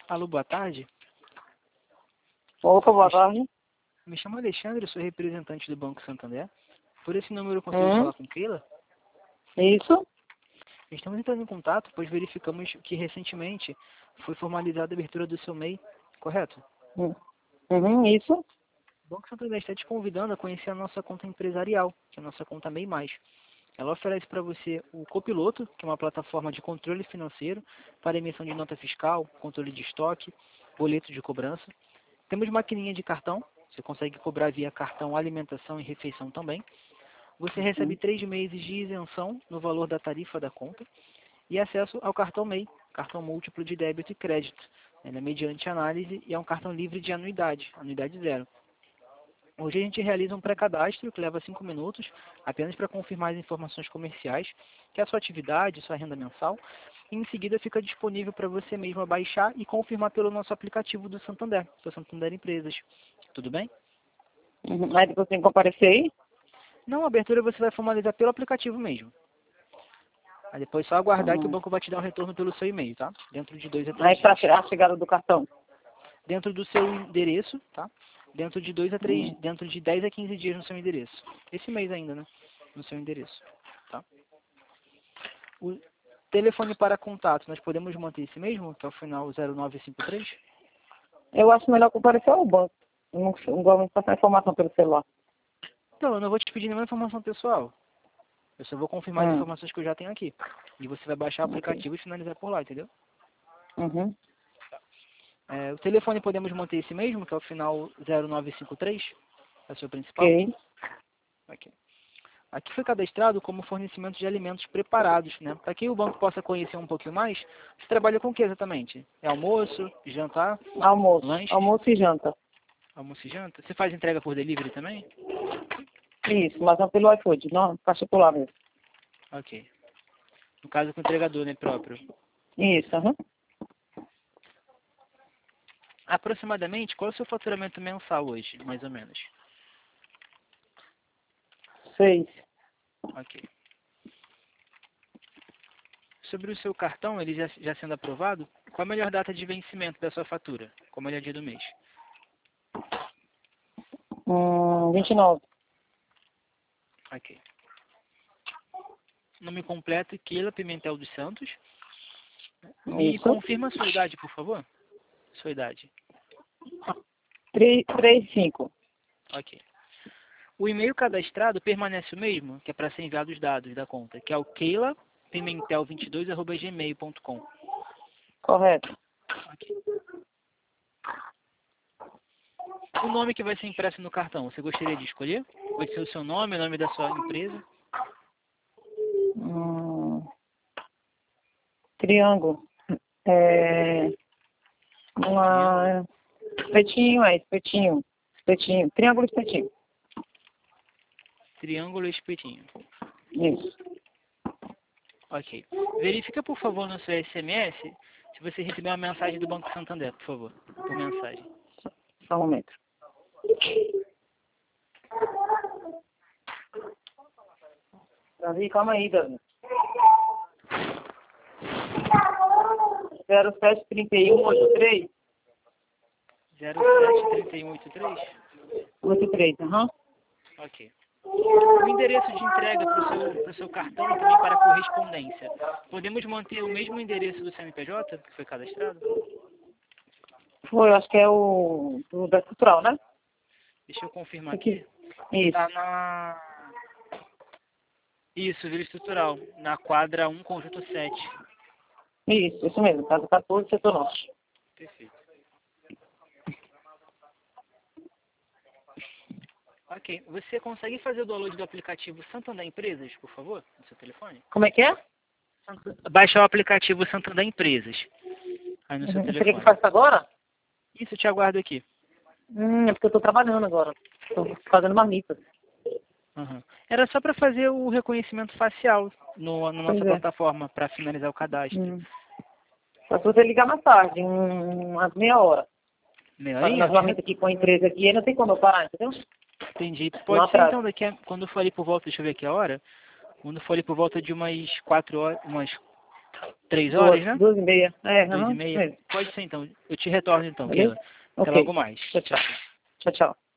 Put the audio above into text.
Alô, boa tarde. Opa, boa tarde. Me chamo Alexandre, eu sou representante do Banco Santander. Por esse número eu consigo falar com Keila? Isso? Estamos entrando em contato, pois verificamos que recentemente foi formalizada a abertura do seu MEI, correto? Isso. O Banco Santander está te convidando a conhecer a nossa conta empresarial, que é a nossa conta MEI+. Ela oferece para você o Copiloto, que é uma plataforma de controle financeiro para emissão de nota fiscal, controle de estoque, boleto de cobrança. Temos maquininha de cartão, você consegue cobrar via cartão alimentação e refeição também. Você recebe 3 meses de isenção no valor da tarifa da conta e acesso ao cartão MEI, cartão múltiplo de débito e crédito. Ele é mediante análise e é um cartão livre de anuidade zero. Hoje a gente realiza um pré-cadastro que leva 5 minutos, apenas para confirmar as informações comerciais, que é a sua atividade, sua renda mensal, e em seguida fica disponível para você mesmo baixar e confirmar pelo nosso aplicativo do Santander, do Santander Empresas. Tudo bem? Aí depois tem que comparecer aí? Não, a abertura você vai formalizar pelo aplicativo mesmo. Aí depois só aguardar que o banco vai te dar um retorno pelo seu e-mail, tá? Dentro de 2 a 3 Aí dias. para a chegada do cartão. Dentro do seu endereço, tá? Dentro de 10 a 15 dias no seu endereço. Esse mês ainda, né? No seu endereço, tá? O telefone para contato, nós podemos manter esse mesmo, que é o final 0953? Eu acho melhor comparecer ao banco. Não gosto de passar informação pelo celular. Então, eu não vou te pedir nenhuma informação pessoal. Eu só vou confirmar as informações que eu já tenho aqui. E você vai baixar o aplicativo e finalizar por lá, entendeu? O telefone podemos manter esse mesmo, que é o final 0953? É o seu principal? Ok. Aqui foi cadastrado como fornecimento de alimentos preparados, né? Para que o banco possa conhecer um pouquinho mais, você trabalha com o que exatamente? É almoço, jantar, Almoço. lanche? Almoço e janta. Almoço e janta? Você faz entrega por delivery também? Isso, mas não pelo iFood, não, particular mesmo. Ok. No caso com o entregador, né, próprio. Isso, Aproximadamente, qual é o seu faturamento mensal hoje, mais ou menos? 6. Ok. Sobre o seu cartão, ele já sendo aprovado, qual a melhor data de vencimento da sua fatura? Qual o melhor dia do mês? 29. Ok. Nome completo, Keila Pimentel dos Santos. Me Isso. confirma a sua idade, por favor. Sua idade. 35. Ok. O e-mail cadastrado permanece o mesmo, que é para ser enviado os dados da conta, que é o keilapimentel22@gmail.com. Correto. Ok. O nome que vai ser impresso no cartão, você gostaria de escolher? Pode ser o seu nome, o nome da sua empresa. Triângulo. Espetinho, espetinho. Espetinho. Triângulo espetinho. Triângulo espetinho. Isso. Ok. Verifica, por favor, no seu SMS se você recebeu uma mensagem do Banco Santander, por favor. Por mensagem. Só um momento. Davi, calma aí, Davi. 073183. 073183? 83, Ok. O endereço de entrega para o seu cartão e também para a correspondência. Podemos manter o mesmo endereço do CNPJ que foi cadastrado? Foi, acho que é o da Cultural, né? Deixa eu confirmar aqui. Isso. Está Isso, Vila Estrutural, na quadra 1, conjunto 7. Isso mesmo, casa 14, setor norte. Perfeito. Ok. Você consegue fazer o download do aplicativo Santander Empresas, por favor, no seu telefone? Como é que é? Baixar o aplicativo Santander Empresas. Aí no seu Você quer telefone. que faça agora? Isso, eu te aguardo aqui. É porque eu tô trabalhando agora. Tô fazendo marmitas. Era só para fazer o reconhecimento facial na nossa Pois é. plataforma, para finalizar o cadastro. Só se você ligar mais tarde, umas meia hora. Meia Fazendo horinha? as marmitas aqui com a empresa aqui, aí não tem como eu parar, entendeu? Entendi. Não Pode ser atrasa. então, quando for ali por volta, deixa eu ver aqui a hora, quando for ali por volta de umas 4 horas, 3 horas, né? 2h30. 2h30? Pode ser então. Eu te retorno então, Beleza? Keila. Até Ok. logo mais. Tchau, tchau. Tchau, tchau.